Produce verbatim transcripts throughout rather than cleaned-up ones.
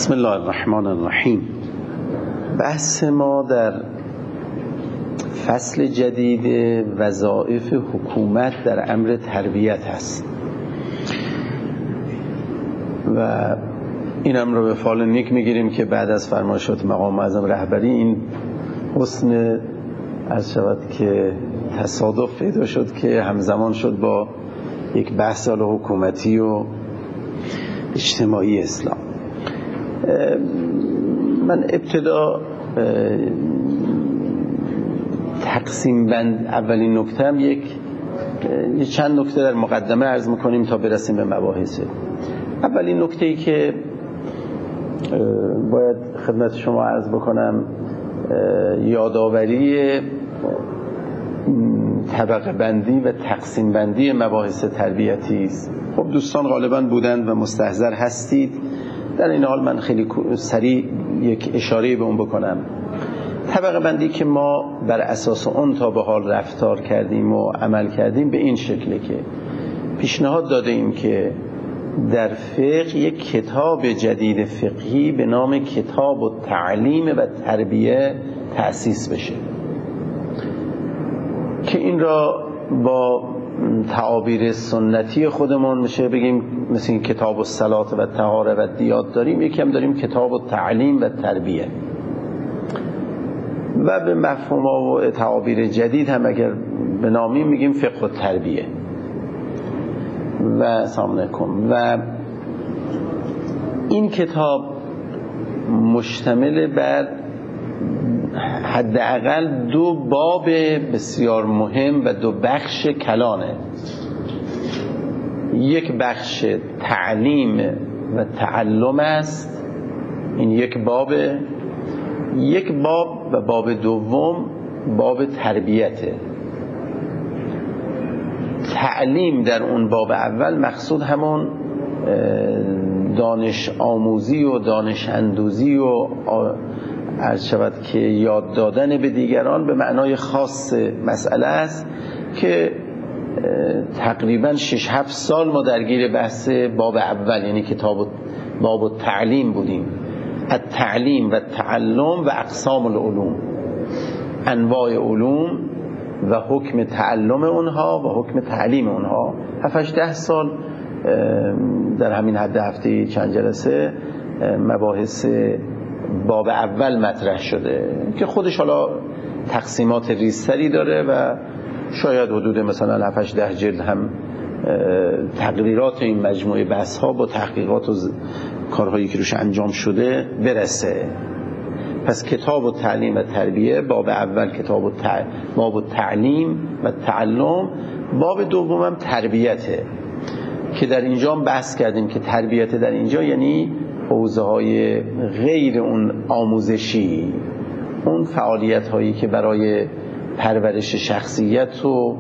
بسم الله الرحمن الرحیم. بحث ما در فصل جدید وظایف حکومت در امر تربیت هست و این امر رو به فال نیک میگیریم که بعد از فرمایشات مقام معظم رهبری این حسن عرض شود که تصادف پیدا شد که همزمان شد با یک بحث حکومتی و اجتماعی اسلام. من ابتدا تقسیم بند اولین نکته هم یک چند نکته در مقدمه عرض میکنیم تا برسیم به مباحث. اولین نکته ای که باید خدمت شما عرض بکنم یادآوری طبقه بندی و تقسیم بندی مباحث تربیتی است. خب دوستان غالبا بودند و مستحضر هستید. در این حال من خیلی سریع یک اشاره به اون بکنم. طبقه بندی که ما بر اساس اون تا به حال رفتار کردیم و عمل کردیم به این شکله که پیشنهاد داده ایم که در فقه یک کتاب جدید فقهی به نام کتاب التعلیم و تربیه تأسیس بشه که این را با تعابیر سنتی خودمون میشه بگیم مثل این کتاب الصلات و طهاره و دیات داریم، یکی هم داریم کتاب التعلیم و تربیه و به مفهوم و تعابیر جدید هم اگر به نامی میگیم فقه التربیه و سلام علیکم. و این کتاب مشتمل بر حداقل دو باب بسیار مهم و دو بخش کلانه. یک بخش تعلیم و تعلم است، این یک باب. یک باب و باب دوم باب تربیته. تعلیم در اون باب اول مقصود همون دانش آموزی و دانش اندوزی و عرض شود که یاد دادن به دیگران به معنای خاص مسئله است که تقریبا شش هفت سال ما درگیر بحث باب اول یعنی کتاب باب التعلیم بودیم. التعلیم و تعلم و اقسام العلوم، انواع علوم و حکم تعلم اونها و حکم تعلیم اونها. هفت ده سال در همین حد هفته چند جلسه مباحث باب اول مطرح شده که خودش حالا تقسیمات ریزتری داره و شاید حدود مثلا هفت ده جلد هم تقریرات این مجموعه بحث ها با تحقیقات و کارهایی که روش انجام شده برسه. پس کتاب التعلیم و تربیه باب اول کتاب التع... باب التعلیم و تعلم. باب دوم هم تربیته که در اینجا هم بحث کردیم که تربیت در اینجا یعنی حوزه های غیر اون آموزشی، اون فعالیت هایی که برای پرورش شخصیت و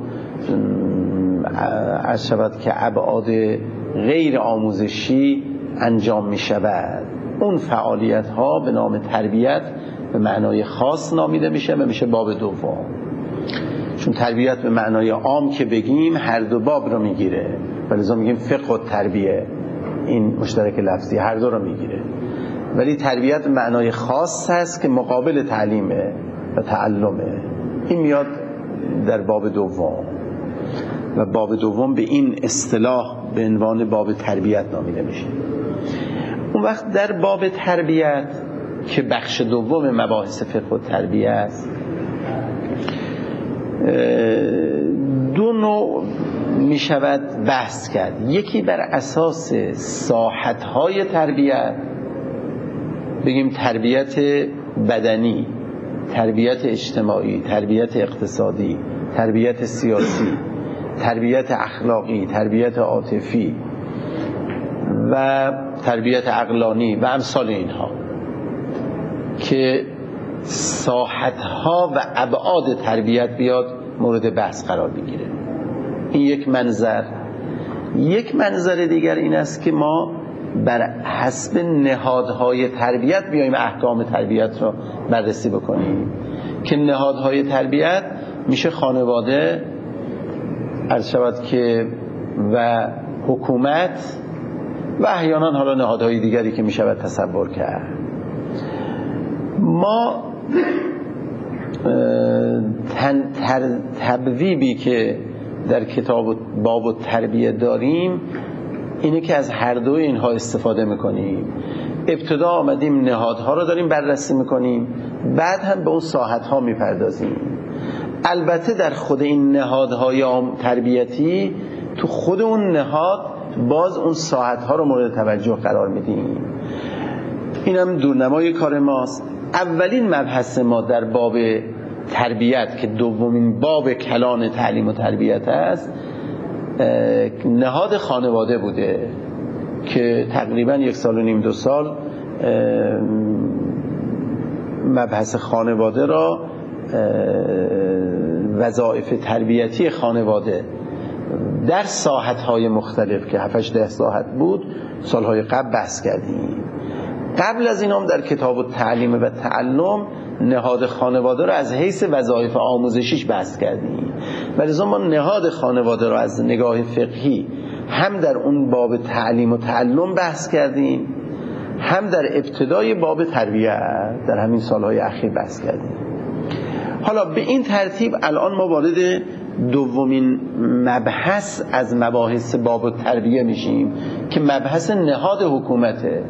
عرض شود که ابعاد غیر آموزشی انجام می شود. اون فعالیت ها به نام تربیت به معنای خاص نامیده میشه و میشه باب دوم. چون تربیت به معنای عام که بگیم هر دو باب رو میگیره و لذا میگیم فقه و تربیه، این مشترک لفظی هر دو رو میگیره. ولی تربیت به معنای خاص هست که مقابل تعلیمه و تعلمه، این میاد در باب دوم و باب دوم به این اصطلاح به عنوان باب تربیت نامیده میشه. اون وقت در باب تربیت که بخش دوم مباحث فقه و تربیه است دو نوع می شود بحث کرد. یکی بر اساس ساحت‌های تربیت، بگیم تربیت بدنی، تربیت اجتماعی، تربیت اقتصادی، تربیت سیاسی، تربیت اخلاقی، تربیت عاطفی و تربیت عقلانی و امثال اینها که ساحت‌ها و ابعاد تربیت بیاد مورد بحث قرار بگیره. این یک منظر. یک منظر دیگر این است که ما بر حسب نهادهای تربیت بیاییم احکام تربیت را بررسی بکنیم که نهادهای تربیت میشه خانواده عرض شود که و حکومت و احیانا حالا نهادهای دیگری که می شود تصور کرد. ما تن تبویبی که در کتاب باب التربیه داریم اینه که از هر دو اینها استفاده میکنیم. ابتدا آمدیم نهادها رو داریم بررسی میکنیم، بعد هم به اون ساحتها میپردازیم. البته در خود این نهادهای تربیتی تو خود اون نهاد باز اون ساحتها رو مورد توجه قرار میدیم. اینم دورنمای کار ماست. اولین مبحث ما در باب تربیت که دومین باب کلان تعلیم و تربیت است، نهاد خانواده بوده که تقریبا یک سال و نیم دو سال مبحث خانواده را، وظایف تربیتی خانواده در ساحت‌های مختلف که هفت ده ساحت بود سالهای قبل بحث کردیم. قبل از این هم در کتاب التعلیم و تعلم نهاد خانواده را از حیث وظایف آموزشیش بحث کردیم، ولی ما نهاد خانواده را از نگاه فقهی هم در اون باب تعلیم و تعلم بحث کردیم، هم در ابتدای باب تربیت در همین سالهای اخیر بحث کردیم. حالا به این ترتیب الان ما وارد دومین مبحث از مباحث باب التربیه میشیم که مبحث نهاد حکومته.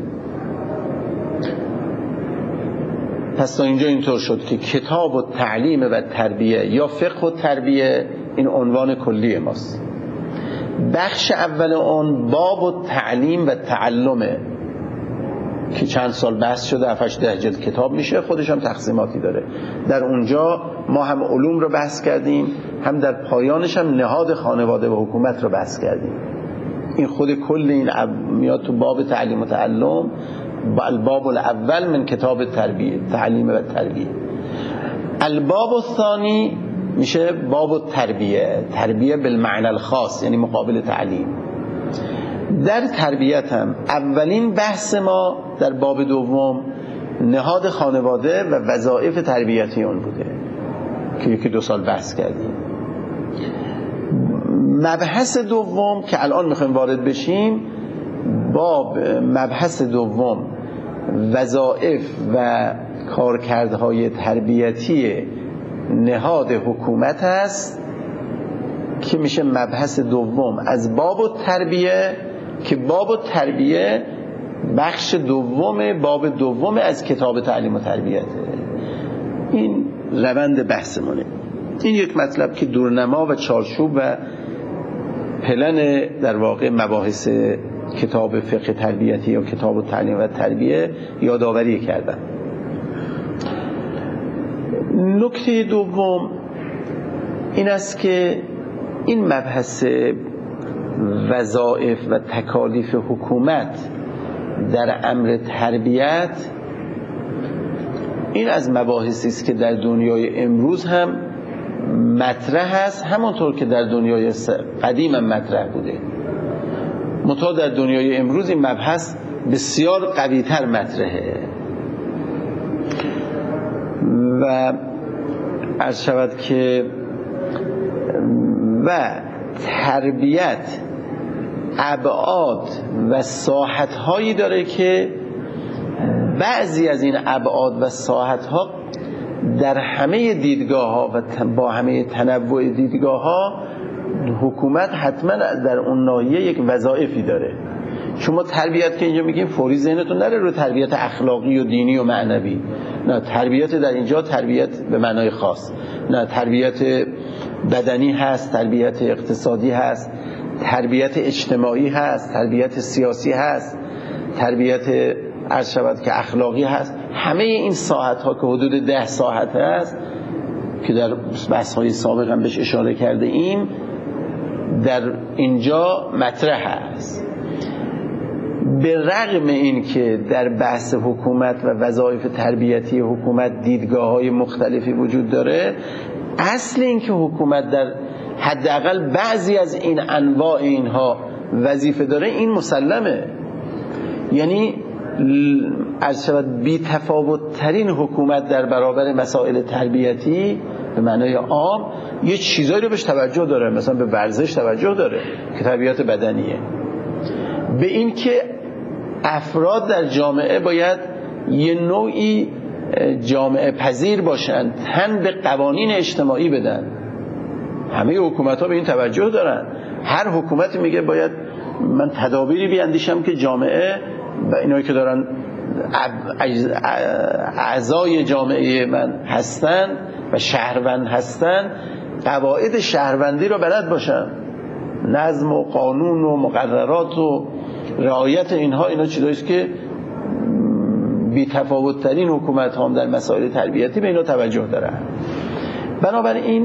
پس تا اینجا اینطور شد که کتاب التعلیم و تربیه یا فقه التربیه این عنوان کلی ماست. بخش اول اون باب التعلیم و تعلمه که چند سال بحث شده، هفت ده جلد کتاب میشه، خودش هم تقسیماتی داره. در اونجا ما هم علوم رو بحث کردیم، هم در پایانش هم نهاد خانواده و حکومت رو بحث کردیم. این خود کل این میاد تو باب تعلیم و تعلم، الباب الاول من کتاب تربیه تعلیم و تربیه. الباب الثانی میشه باب التربیه، تربیه بالمعنی الخاص یعنی مقابل تعلیم. در تربیت هم اولین بحث ما در باب دوم نهاد خانواده و وظایف تربیتی اون بوده که یکی دو سال بحث کردیم. مبحث دوم که الان میخوایم وارد بشیم، باب مبحث دوم وظایف و کارکردهای تربیتی نهاد حکومت است که میشه مبحث دوم از باب التربیه، که باب التربیه بخش دوم باب دوم از کتاب تعلیم و تربیته. این روند بحثمونه. این یک مطلب که دورنما و چارچوب و پلن در واقع مباحث کتاب فقه تربیتی یا کتاب تعلیم و تربیه یادآوری کردم. نکته دوم این است که این مبحث وظایف و تکالیف حکومت در امر تربیت این از مباحثی است که در دنیای امروز هم مطرح است، همونطور که در دنیای قدیم هم مطرح بوده. منتها در دنیای امروز این مبحث بسیار قوی‌تر مطرحه و عرض شود که و تربیت ابعاد و ساحت‌هایی داره که بعضی از این ابعاد و ساحت‌ها در همه دیدگاه‌ها و با همه تنوع دیدگاه‌ها حکومت حتما در اون ناحیه یک وظایفی داره. شما تربیت که اینجا میگیم فوری ذهنتون نره رو تربیت اخلاقی و دینی و معنوی، نه، تربیت در اینجا تربیت به معنای خاص، نه، تربیت بدنی هست، تربیت اقتصادی هست، تربیت اجتماعی هست، تربیت سیاسی هست، تربیت عرض شود که اخلاقی هست. همه این ساحت ها که حدود ده ساحت هست که در بحث های سابق هم بهش اشاره کرده ایم در اینجا مطرح هست. به رغم این که در بحث حکومت و وظایف تربیتی حکومت دیدگاه های مختلفی وجود داره، اصل این که حکومت در حداقل بعضی از این انواع اینها وظیفه داره این مسلمه. یعنی از شود بی تفاوت ترین حکومت در برابر مسائل تربیتی به معنای عام یه چیزایی رو بهش توجه داره، مثلا به ورزش توجه داره که تربیت بدنیه، به این که افراد در جامعه باید یه نوعی جامعه پذیر باشن، تن به قوانین اجتماعی بدن. همه حکومت ها به این توجه دارن. هر حکومتی میگه باید من تدابیری بیاندیشم که جامعه و اینایی که دارن اعضای جامعه من هستن و شهروند هستن قواعد شهروندی رو بلد باشن، نظم و قانون و مقررات و رعایت اینها. اینا چیزاییست که بی تفاوت ترین حکومت هم در مسائل تربیتی به اینا توجه دارن. بنابراین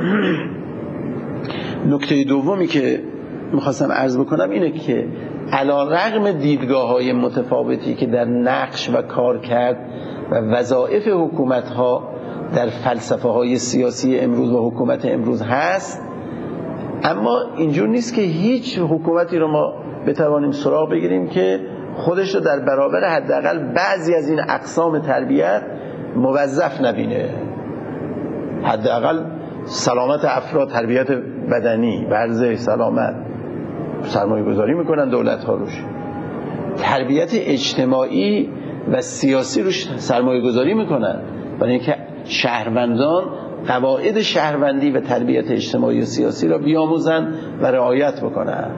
نکته دومی که میخواستم عرض بکنم اینه که علی رغم دیدگاه‌های متفاوتی که در نقش و کارکرد و وظایف حکومت‌ها در فلسفه‌های سیاسی امروز و حکومت امروز هست، اما اینجور نیست که هیچ حکومتی رو ما بتوانیم سراغ بگیریم که خودش رو در برابر حداقل بعضی از این اقسام تربیت موظف نبینه. حداقل سلامت افراد، تربیت بدنی، ورزش، سلامت، سرمایه گذاری میکنن دولت ها روش. تربیت اجتماعی و سیاسی روش سرمایه گذاری میکنن، برای اینکه شهروندان قواعد شهروندی و تربیت اجتماعی و سیاسی را بیاموزن و رعایت بکنن.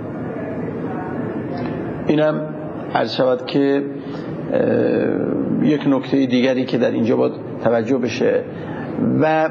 اینم عرض شود که یک نکته دیگری که در اینجا باید توجه بشه و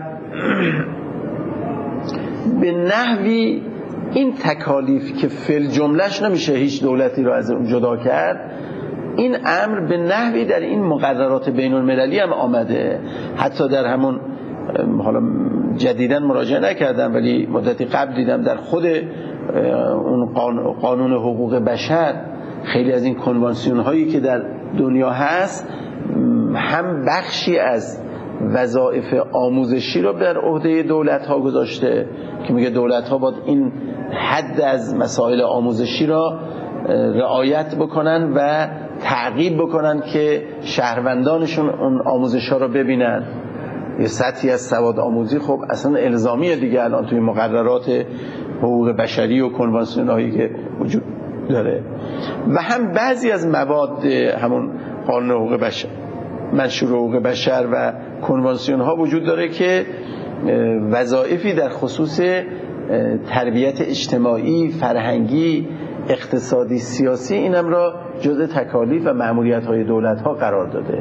به نحوی این تکالیف که فل جملهش نمیشه هیچ دولتی رو از اون جدا کرد، این امر به نحوی در این مقررات بین المللی هم آمده. حتی در همون، حالا جدیداً مراجعه نکردم ولی مدتی قبل دیدم در خود اون قانون حقوق بشر خیلی از این کنوانسیون هایی که در دنیا هست هم بخشی از وظایف آموزشی رو بر عهده دولت ها گذاشته که میگه دولت ها باید این حد از مسائل آموزشی را رعایت بکنن و تعقیب بکنن که شهروندانشون اون آموزش ها رو ببینن. یه سطحی از سواد آموزی خب اصلا الزامیه دیگه الان توی مقررات حقوق بشری و کنوانسیون هایی که وجود داره. و هم بعضی از مواد همون قانون حقوق بشر، منشور حقوق بشر و کنوانسیون ها وجود داره که وظایفی در خصوص تربیت اجتماعی، فرهنگی، اقتصادی، سیاسی اینم را جزء تکالیف و مأموریت های دولت ها قرار داده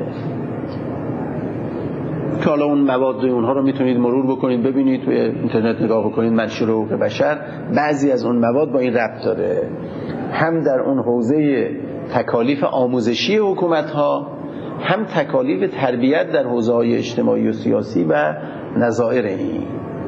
که حالا اون مواد اونها رو میتونید مرور بکنید، ببینید توی اینترنت نگاه بکنید، منشور حقوق بشر بعضی از اون مواد با این ربط داره، هم در اون حوزه تکالیف آموزشی حکومت ها، هم تکالیف تربیت در حوزه‌های اجتماعی و سیاسی و نظائر این.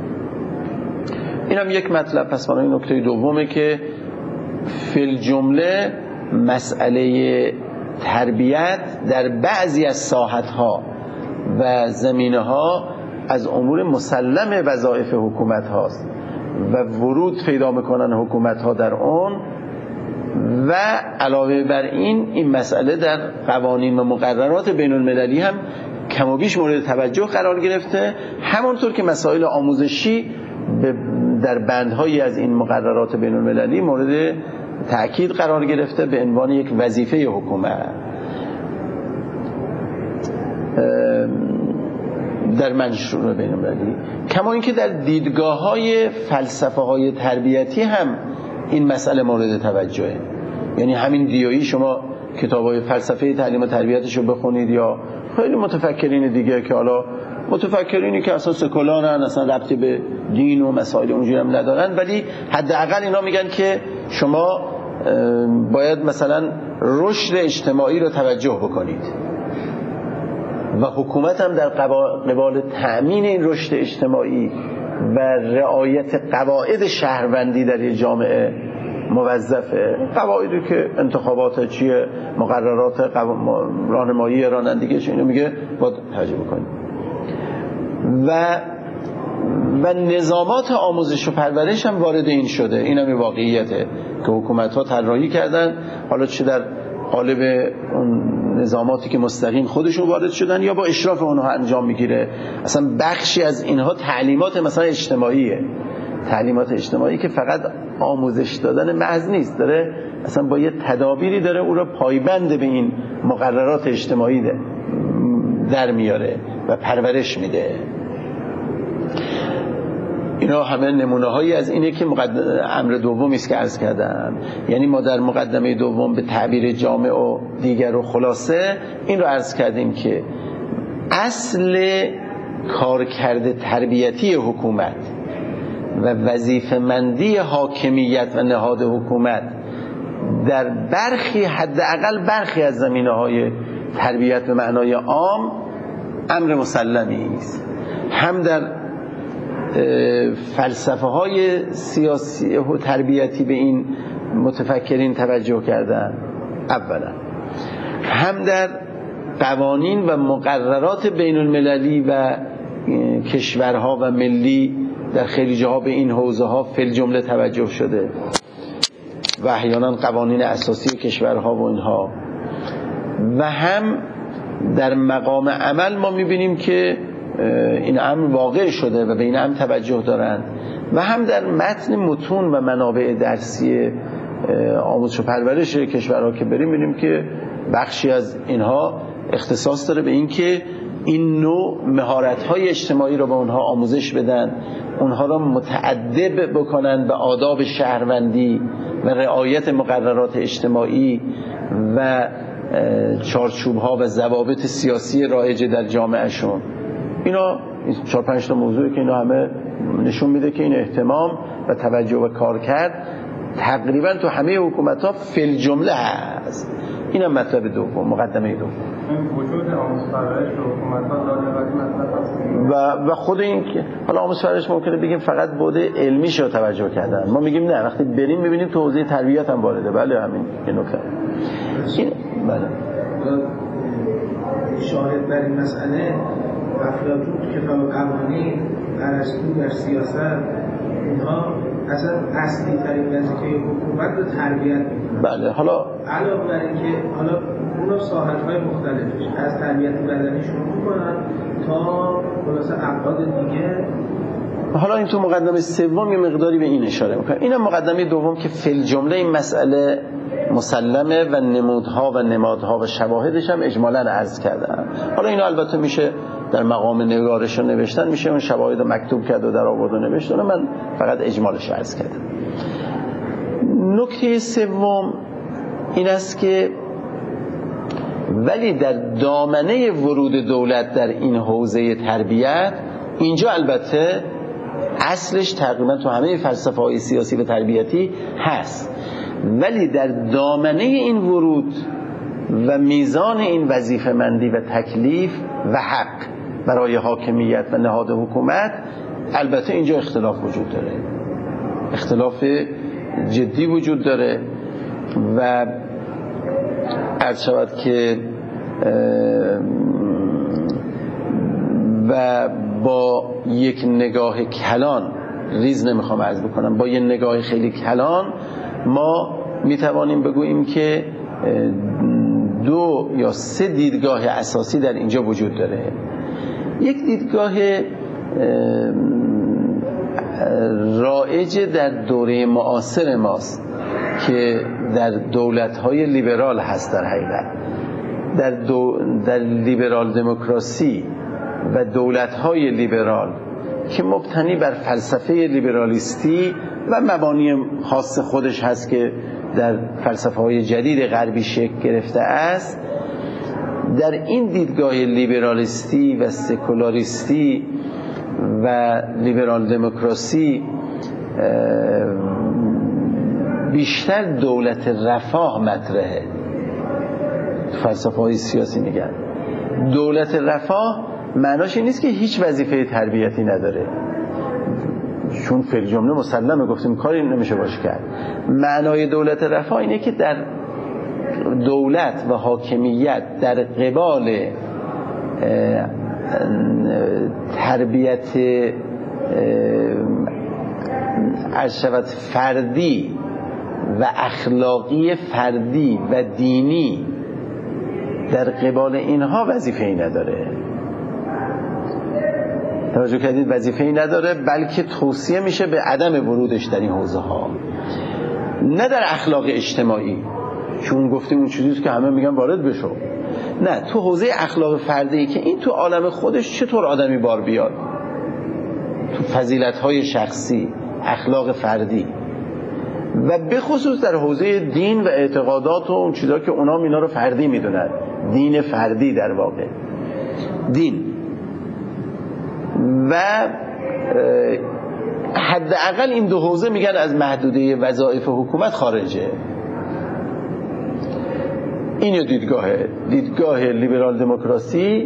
اینم یک مطلب. پس برای نکته دومه که فی الجمله مسئله تربیت در بعضی از ساحت‌ها و زمینه‌ها از امور مسلم وظایف حکومت هاست و ورود پیدا میکنن حکومت ها در اون. و علاوه بر این این مسئله در قوانین و مقررات بین المللی هم کم و بیش مورد توجه قرار گرفته، همونطور که مسائل آموزشی در بندهایی از این مقررات بین المللی مورد تأکید قرار گرفته به عنوان یک وظیفه حکومت. در منشور بین المللی، کما اینکه در دیدگاه‌های فلسفه‌های تربیتی هم این مسئله مورد توجهه. یعنی همین دیویی شما کتاب‌های فلسفه تعلیم و تربیتش رو بخونید یا خیلی متفکرین دیگه که حالا متفکرینی که اصلا سکولارن، اصلا ربطی به دین و مسائل اونجوری هم ندارن، ولی حداقل اینا میگن که شما باید مثلا رشد اجتماعی رو توجه بکنید و حکومت هم در قبال تأمین این رشد اجتماعی و رعایت قواعد شهروندی در یک جامعه موظفه. قواعدی که انتخابات چیه، مقررات راهنمایی رانندگیش، اینو میگه باید توجه بکنید. و و نظامات آموزش و پرورش هم وارد این شده. این هم واقعیته که حکومت ها طراحی کردن، حالا چه در قالب اون نظاماتی که مستقیم خودشون وارد شدن یا با اشراف اونها انجام میگیره. اصلا بخشی از اینها تعلیمات مثلا اجتماعیه، تعلیمات اجتماعی که فقط آموزش دادن محض نیست، داره اصلا با یه تدابیری داره او را پایبند به این مقررات اجتماعی در میاره و پرورش میده. اینا همه نمونه هایی از اینه که مقدم... امر دومی است که عرض کردم. یعنی ما در مقدمه دوم به تعبیر جامع و دیگر و خلاصه این رو عرض کردیم که اصل کارکرد تربیتی حکومت و وظیفه‌مندی حاکمیت و نهاد حکومت در برخی حداقل برخی از زمینه‌های تربیت به معنای عام امر مسلمی است. هم در فلسفه های سیاسی و تربیتی به این متفکرین توجه کردن اولا، هم در قوانین و مقررات بین المللی و کشورها و ملی در خیلی جاها به این حوزه ها فی الجمله توجه شده و احیانا قوانین اساسی کشورها و اینها، و هم در مقام عمل ما میبینیم که این امر واقع شده و به این امر توجه دارند، و هم در متن متون و منابع درسی آموزش و پرورش کشورها که بریم میبینیم که بخشی از اینها اختصاص داره به این که این نوع مهارت‌های اجتماعی رو به اونها آموزش بدن، اونها رو متأدب بکنن به آداب شهروندی و رعایت مقررات اجتماعی و چارچوب‌ها و ضوابط سیاسی رایج در جامعهشون. اینا چهار پنج تا موضوعی که اینا همه نشون میده که این اهتمام و توجه و کار کرد تقریبا تو همه حکومت‌ها فی الجمله هست. اینم مطلب دوم، مقدمه دوم. وجود آموزش پرورش تو حکومت‌ها داره و و خود این که حالا آموزش پرورش ممکنه بگیم فقط بعد علمیش رو توجه کردن، ما میگیم نه، وقتی بریم میبینیم تو حوزه تربیت هم وارده. بله همین یه نکته. این بله شاهد بر این مسئله افلاطون تو کتاب قوانین، ارسطو در سیاست، اینها اصلا اصلی ترین وظیفه حکومت رو تربیت میکنن. بله حالا علاوه بر اینکه حالا اونا ساحت‌های مختلفش از تربیت بدنی شروع میکنن تا خلاصه ابعاد دیگه. حالا این تو مقدمه سوم یه مقداری به این اشاره میکنه. اینم مقدمه دوم که فی الجمله این مسئله مسلمه و نمودها و نمادها و شواهدش هم اجمالاً عرض کردم. حالا اینا البته میشه در مقام نگارش و نوشتن میشه اون شواهد رو مکتوب کرد و در آورد و نوشت، من فقط اجمالش عرض کردم. نکته سوم این است که ولی در دامنه ورود دولت در این حوزه تربیت، اینجا البته اصلش تقریبا تو همه فلسفه های سیاسی و تربیتی هست، ولی در دامنه این ورود و میزان این وظیفه مندی و تکلیف و حق برای حاکمیت و نهاد حکومت البته اینجا اختلاف وجود داره، اختلاف جدی وجود داره و عرض شود که و با یک نگاه کلان، ریز نمیخوام عرض بکنم، با یک نگاه خیلی کلان ما میتوانیم بگوییم که دو یا سه دیدگاه اساسی در اینجا وجود داره. یک دیدگاه رایج در دوره معاصر ماست که در دولت‌های لیبرال هست، در حقیقت در, دو در لیبرال دموکراسی و دولت‌های لیبرال که مبتنی بر فلسفه لیبرالیستی و مبانی خاص خودش هست که در فلسفه‌های جدید غربی شکل گرفته است. در این دیدگاه لیبرالیستی و سکولاریستی و لیبرال دموکراسی بیشتر دولت رفاه مطرحه. فلسفه‌های سیاسی میگن دولت رفاه معناش این نیست که هیچ وظیفه تربیتی نداره، چون فی الجمله مسلمه، گفتیم کاری نمیشه باش کرد. معنای دولت رفاه اینه که در دولت و حاکمیت در قبال تربیت عرض شود فردی و اخلاقی فردی و دینی، در قبال اینها وظیفه ای نداره. توجه کردید؟ وظیفه ای نداره، بلکه توصیه میشه به عدم ورودش در این حوزه ها. نه در اخلاق اجتماعی، چون گفتیم اون چیزیست که همه میگن وارد بشو. نه، تو حوزه اخلاق فردی که این تو عالم خودش چطور آدمی بار بیاد، تو فضیلت‌های شخصی، اخلاق فردی، و به خصوص در حوزه دین و اعتقادات و اون چیزا که اونا اینا رو فردی میدونن، دین فردی در واقع دین. و حداقل این دو حوزه میگن از محدوده وظایف حکومت خارجه. این یه دیدگاهه، دیدگاه لیبرال دموکراسی.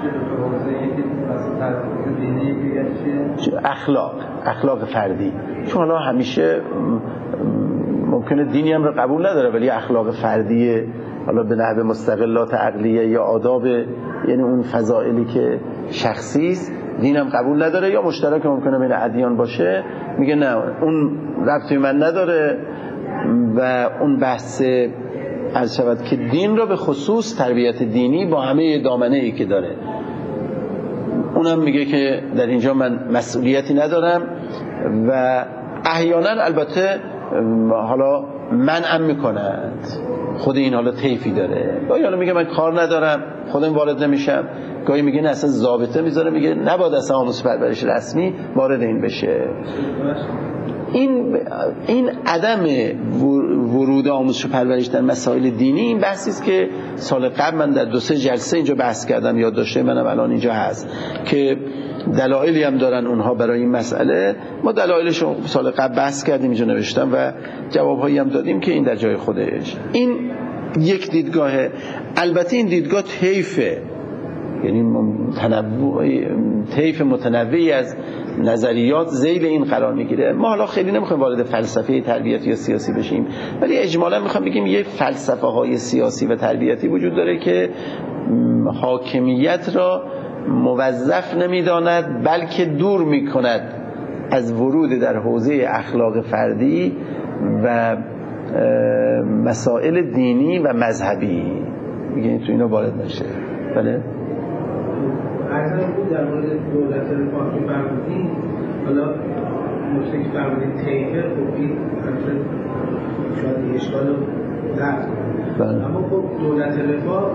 اخلاق اخلاق فردی، چون حالا همیشه ممکنه دینی هم رو قبول نداره ولی اخلاق فردی حالا به نحو مستقلات عقلیه یا آداب، یعنی اون فضائلی که شخصی است، دین هم قبول نداره، یا مشترک ممکنه بین ادیان باشه، میگه نه اون ربطی من نداره. و اون بحث از شود که دین رو به خصوص تربیت دینی با همه دامنه‌ای که داره، اونم میگه که در اینجا من مسئولیتی ندارم و احیانا البته حالا منعم میکند، خود این حالا طیفی داره، گاهی حالا میگه من کار ندارم خودم وارد نمیشم، گاهی میگه نه اصلا ضابطه میذاره، میگه نباید اصلا آموزش پرورش رسمی وارد این بشه. این این عدم ورود آموزش و پرورش در مسائل دینی این بحثی است که سال قبل من در دو سه جلسه اینجا بحث کردم، یادداشت منم الان اینجا هست که دلایلی هم دارن اونها برای این مسئله. ما دلایلش رو سال قبل بحث کردیم، اینجا نوشتم و جوابهایی هم دادیم که این در جای خودش. این یک دیدگاهه. البته این دیدگاه طیفه، یعنی تنوع طیف متنوعی از نظریات ذیل این قرار میگیره. ما حالا خیلی نمیخوایم وارد فلسفه تربیتی یا سیاسی بشیم، ولی اجمالا میخوام بگیم یک فلسفه های سیاسی و تربیتی وجود داره که حاکمیت را موظف نمیداند بلکه دور میکند از ورود در حوزه اخلاق فردی و مسائل دینی و مذهبی، میگه تو اینا وارد نشه. بله ارزم بود در مورد دولت رفاه که فرمودین، حالا نکته که فرمودین طیفه، خب این شاید اشکال رو درد کنه، اما خب دولت رفاه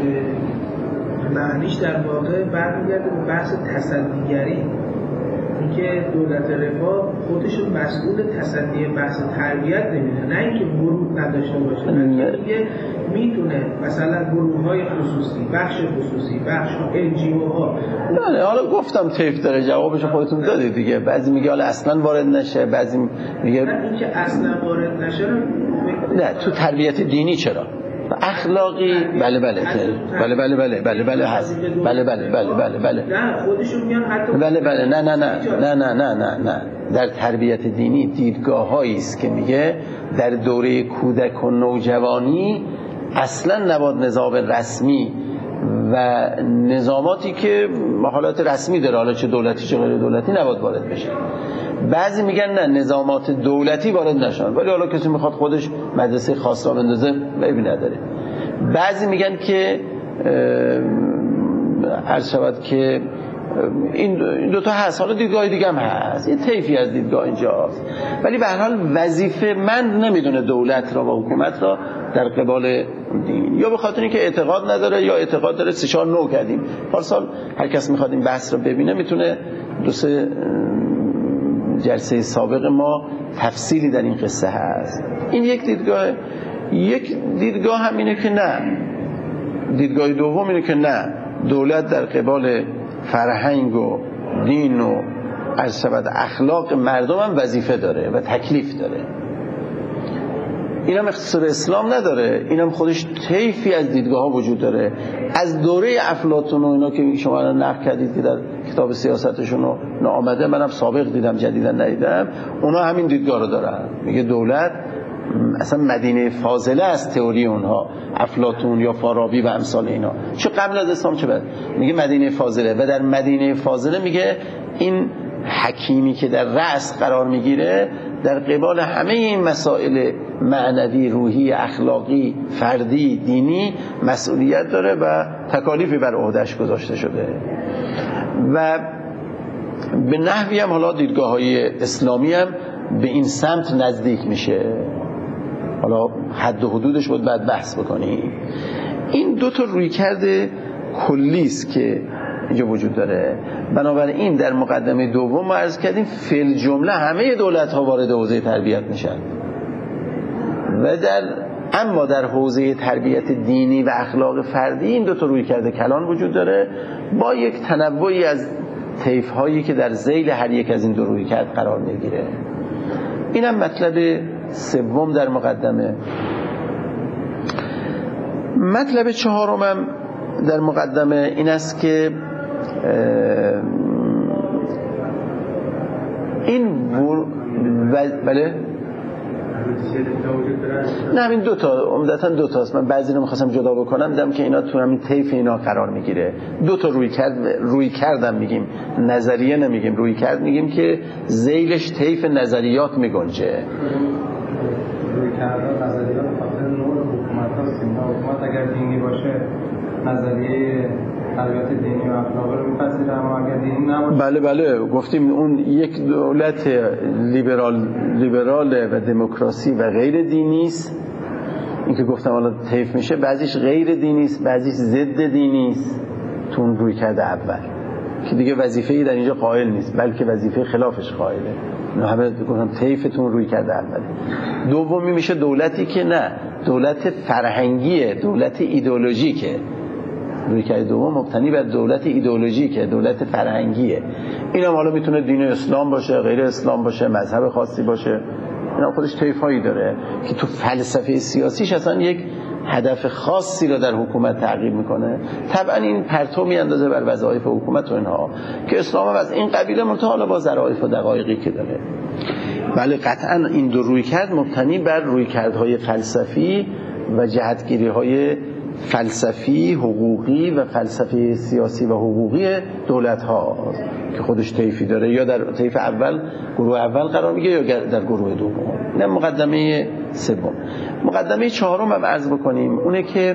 معنیش در واقع برمیگرده به بحث تصدیگری، اینکه دولت رفاه خودشون مسئول تصدی بحث تربیت نمیدونه، نه اینکه ورود نداشته باشه، بلکه میتونه مثلا گروه‌های خصوصی، بخش خصوصی، بخش ان جی او ها. نه حالا گفتم طیف داره، جوابشو خودتون دادید دیگه. بعضی میگه حالا اصلا وارد نشه، بعضی میگه نه اینکه اصلا وارد نشه. نه تو تربیت دینی چرا؟ اخلاقی بله بله بله بله بله بله بله هست بله بله بله بله بله نه خودشون میان حتی بله بله نه نه نه نه نه نه نه نه در تربیت دینی دیدگاه‌هایی است که میگه در دوره کودک و نوجوانی اصلا نباید نظام رسمی و نظاماتی که حالات رسمی داره، حالا چه دولتی چه غیر دولتی، نباید وارد بشه. بعضی میگن نه نظامات دولتی وارد نشن، ولی حالا کسی میخواد خودش مدرسه خاص را بندازه عیبی نداره. بعضی میگن که عرض شود که این دو تا هست، حالا دیدگاه دیگه هم هست، یه طیفی از دیدگاه اینجاست، ولی به هر حال وظیفه من نمیدونه دولت را و حکومت را در قبال دین، یا به خاطر اینکه اعتقاد نداره یا اعتقاد داره. سه چهار نو کردیم پارسال، هر کس میخواد این بحث رو ببینه میتونه دو سه جلسه سابق ما تفصیلی در این قصه هست. این یک دیدگاه. یک دیدگاه هم اینه که نه، دیدگاه دوم اینه که نه، دولت در قبال فرهنگ و دین و از شود اخلاق مردم هم وظیفه داره و تکلیف داره. این هم اختصاص اسلام نداره، این هم خودش طیفی از دیدگاه ها وجود داره. از دوره افلاطون و اینا که شما الان نقل کردید که در کتاب سیاستشون رو آمده، منم سابق دیدم جدیدا ندیدم، اونا همین دیدگاه رو دارن. میگه دولت اصلا مدینه فاضله است، تئوری اونها افلاطون یا فارابی و امثال اینا، چه قبل از اسلام چه بعد، میگه مدینه فاضله. و در مدینه فاضله میگه این حکیمی که در رأس قرار میگیره در قبال همه این مسائل معنوی، روحی، اخلاقی، فردی، دینی مسئولیت داره و تکالیفی بر عهده‌اش گذاشته شده. و به نحوی هم حالا دیدگاه‌های اسلامی هم به این سمت نزدیک میشه. حالا حد و حدودش بود بعد بحث بکنیم. این دو تا رویکرد کلی است که اینجا وجود داره. بنابراین در مقدمه دوم ما عرض کردیم فی الجمله همه دولت ها وارد حوزه تربیت میشن و در اما در حوزه تربیت دینی و اخلاق فردی این دو تا رویکرد کلان وجود داره با یک تنوعی از طیف هایی که در ذیل هر یک از این دو رویکرد قرار میگیره. اینم مطلب سوم در مقدمه. مطلب چهارمم در مقدمه این است که این ور... بله نه همین دو تا عمدتاً دو تاست. من بعضی رو می‌خواستم جدا بکنم دیدم که اینا تو همین طیف اینا قرار میگیره. دو تا روی کرد روی کردم میگیم، نظریه نمیگیم، روی کرد میگیم که ذیلش طیف نظریات میگنجه. روی کرد نظریات خاطر نوع حکومت‌هاست. حکومت اگر دینی باشه نظریه تربیت دینی و اخلاقی رو می‌پذیره، اما اگر دینی نباشه بله بله گفتیم اون یک دولت لیبرال لیبرال و دموکراسی و غیر دینی است. این که گفتم حالا طیف میشه، بعضیش غیر دینی است، بعضیش ضد دینی است. تو اون روی کرده اول که دیگه وظیفه‌ای در اینجا قائل نیست بلکه وظیفه خلافش قائله. اینا همه گفتم طیفتون روی کرده اول. دومی میشه دولتی که نه، دولت فرهنگیه، دولت ایدئولوژیکه. روی کرده دوم مبتنی بر دولت ایدئولوژیکه، دولت فرهنگیه. اینم حالا میتونه دین اسلام باشه، غیر اسلام باشه، مذهب خاصی باشه. اینا خودش طیف‌هایی داره که تو فلسفه سیاسیش اصلا یک هدف خاصی رو در حکومت تعقیب میکنه. طبعا این پرتو میاندازه بر وظایف حکومت و اینها که اسلام هم از این قبیله منتها با ظرافت و دقایقی که داره. بله قطعا این دو رویکرد مبتنی بر رویکردهای فلسفی و جهتگیری‌های فلسفی، حقوقی و فلسفی سیاسی و حقوقی دولت ها که خودش طیفی داره، یا در طیف اول گروه اول قرار میگه یا در گروه دوم. این مقدمه سوم. مقدمه چهارم هم عرض بکنیم اونه که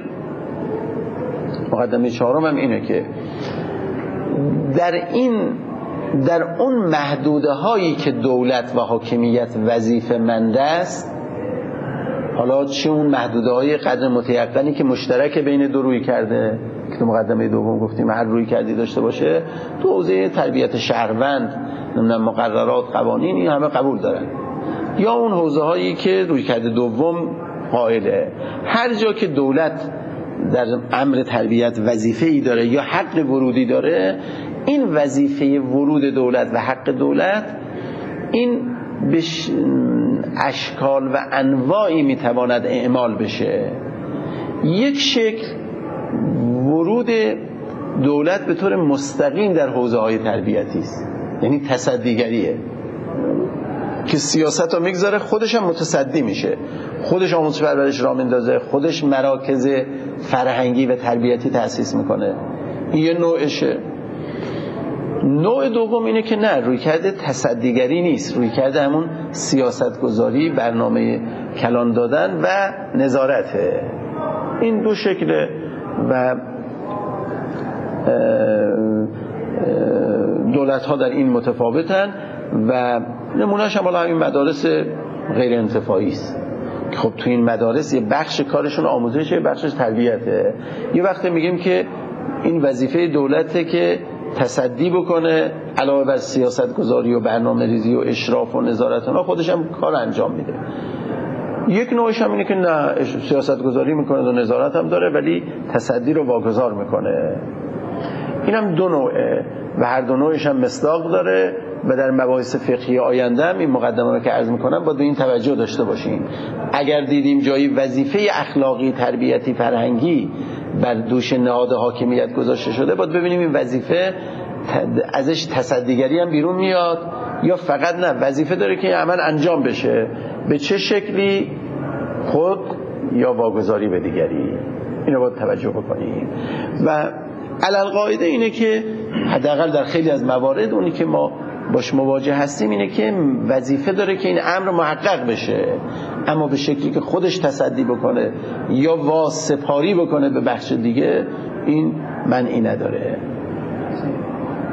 مقدمه چهارم هم اینه که در این در اون محدوده هایی که دولت و حاکمیت وظیفه منده است، حالا چه اون محدوده های قدر متیقنی که مشترک بین دو روی کرده که تو مقدمه دوم گفتیم هر روی کردی داشته باشه، تو حوزه تربیت شهروند، نمیدونم مقررات، قوانین، این همه قبول دارن، یا اون حوزه هایی که روی کرده دوم قائله. هر جا که دولت در امر تربیت وظیفه ای داره یا حق ورودی داره، این وظیفه ورود دولت و حق دولت این بش اشکال و انواعی میتواند اعمال بشه. یک شکل ورود دولت به طور مستقیم در حوزه های تربیتی است، یعنی تصدیگریه که سیاست رو میگذاره، خودش هم متصدی میشه، خودش آموزش پرورش را میندازه، خودش مراکز فرهنگی و تربیتی تأسیس میکنه. این یه نوعشه. نوع دوم اینه که نه، روی کرده تصدیگری نیست، روی کرده همون سیاست گذاری، برنامه کلان دادن و نظارته. این دو شکله و دولت ها در این متفاوتن و نمونهش هم همین مدارس غیر انتفاعی است. خب تو این مدارس یه بخش کارشون آموزشه، بخشش تربیته. یه وقت میگیم که این وظیفه دولته که تصدی بکنه، علاوه بر سیاست گذاری و برنامه ریزی و اشراف و نظارت اونا خودش هم کار انجام میده. یک نوعش هم اینه که نه، سیاست گذاری میکنه و نظارت هم داره ولی تصدی رو واگذار میکنه. این هم دو نوعه و هر دو نوعش هم مصداق داره و در مباحث فقهی آینده هم این مقدمه رو که عرض میکنم باید به این توجه داشته باشیم. اگر دیدیم جایی وظیفه اخلاقی، تربیتی، فرهنگی بر دوش نهاد حاکمیت گذاشته شده، باید ببینیم این وظیفه ازش تصدیگری هم بیرون میاد یا فقط نه، وظیفه داره که عمل انجام بشه، به چه شکلی، خود یا واگذاری به دیگری. اینو باید توجه بکنیم و علالقاعده اینه که حداقل در خیلی از موارد اونی که ما باش مواجه هستیم اینه که وظیفه داره که این امر محقق بشه، اما به شکلی که خودش تصدی بکنه یا واسپاری بکنه به بخش دیگه، این معنی نداره.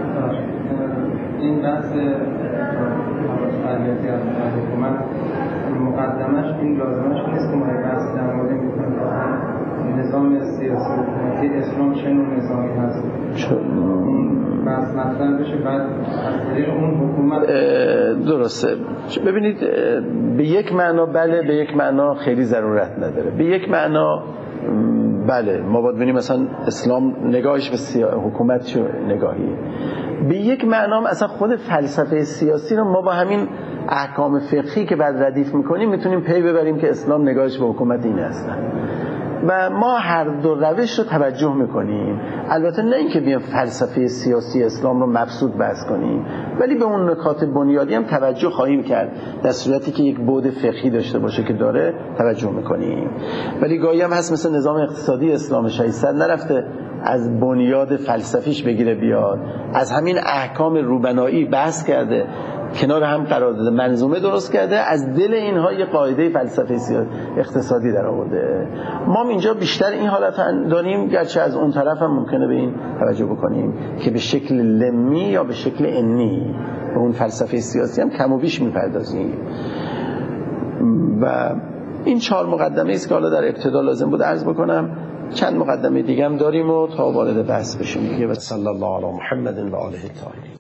این بحث تربیتی از حکومت مقدمش این لازمش نیست که ما بحث در مورد میکنیم نظام سیاسی حکومتی اسلام چه نوع نظامی هست بحث مطرح بشه بعد از طریق اون حکومت. درسته. ببینید به یک معنا بله، به یک معنا خیلی ضرورت نداره. به یک معنا بله ما باید ببینیم مثلا اسلام نگاهش به سیا... حکومت چه نگاهی. به یک معنا اصلا خود فلسفه سیاسی رو ما با همین احکام فقهی که بعد ردیف میکنیم میتونیم پی ببریم که اسلام نگاهش به حکومت این هستن و ما هر دو روش رو توجه میکنیم. البته نه اینکه بیایم فلسفه سیاسی اسلام رو مبسوط بحث کنیم، ولی به اون نکات بنیادی هم توجه خواهیم کرد در صورتی که یک بعد فقهی داشته باشه که داره توجه میکنیم. ولی گاهی هم هست مثل نظام اقتصادی اسلام شایسته نرفته از بنیاد فلسفیش بگیره بیاد، از همین احکام روبنایی بحث کرده، کنار هم قرار داده، منظومه درست کرده، از دل اینها یه قاعده فلسفه اقتصادی در آورده. ما اینجا بیشتر این حالت داریم، گرچه از اون طرف هم ممکنه به این توجه بکنیم که به شکل لمی یا به شکل انی به اون فلسفه سیاسی هم کم و بیش میپردازیم. و این چهار مقدمه است که حالا در ابتدا لازم بود عرض بکنم. چند مقدمه دیگه هم داریم و تا وارد بحث بشیم دیگه. و صلی الله علی محمد و آله الطاهرین.